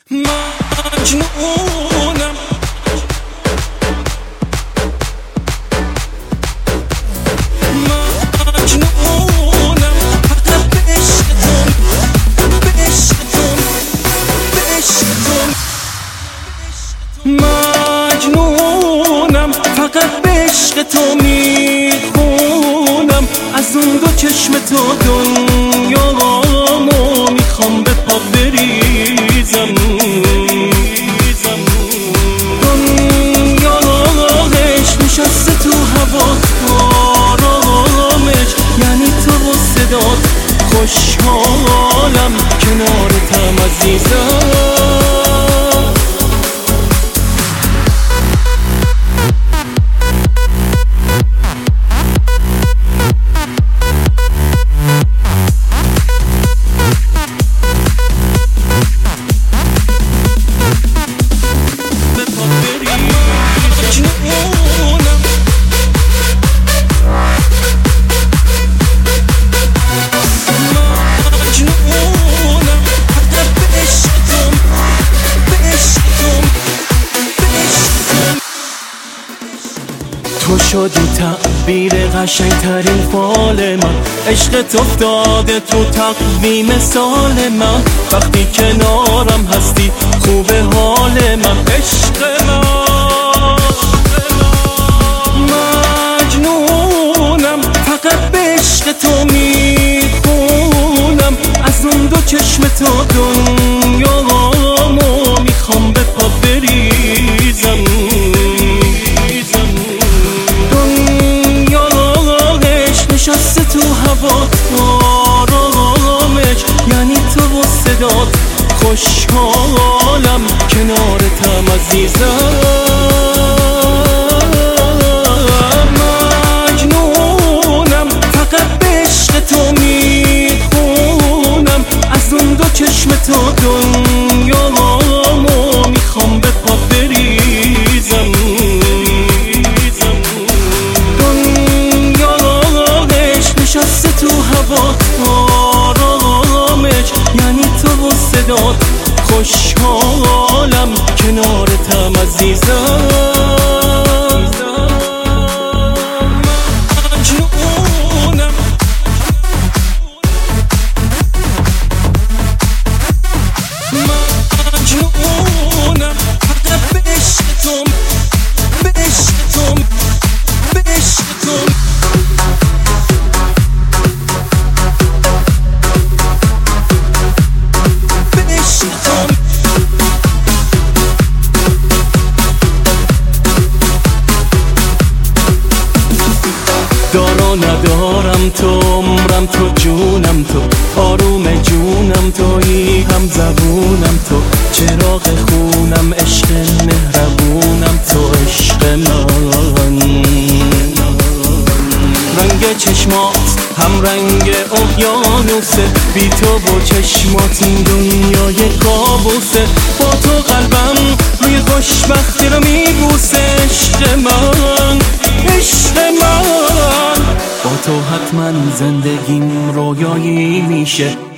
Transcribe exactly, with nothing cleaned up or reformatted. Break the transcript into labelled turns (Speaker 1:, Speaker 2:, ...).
Speaker 1: مجنونم مجنونم فقط به عشق تو، به عشق تو، به عشق تو. مجنونم فقط به عشق تو میخونم، از اون دو چشم تو دنیامو میخوام به پا بریزم. دنیاش نشسته تو هوا آرامش، یعنی تو و صدات خوشحالم کنارتم عزیزم. تو شدی تعبیر قشنگترین فال من، عشقت افتاده تو تقویم سال من. وقتی کنارم هستی خوبه حال من، عشق من. مجنونم فقط به عشق تو میخونم، از اون دو چشم تو دنیامو میخوام به پا بریزم. نشسته تو هوا آرامش، یعنی تو و صدات خوشحالم کنارتم عزیزم. مجنونم فقط به عشق تو میخونم، از اون دو چشم تو دنیامو میخوام به پا بریزم. نشسته تو هوا آرامش، یعنی تو و صدات خوشحالم کنارتم عزیزم. مجنونم فقط به عشق تو، به عشق تو، به عشق تو. دارا ندارم تو، عمرم تو، جونم تو، آروم جونم تویی، هم زبونم تو، چراغ خونم، عشق مهربونم تو، عشق من. رنگ چشمات هم رنگ اقیانوسه، بی تو با چشمات این دنیای کابوسه. با تو قلبم روی خوشبختی رو میبوسه، عشق من، عشق من. با تو حتما زندگیم رویایی میشه،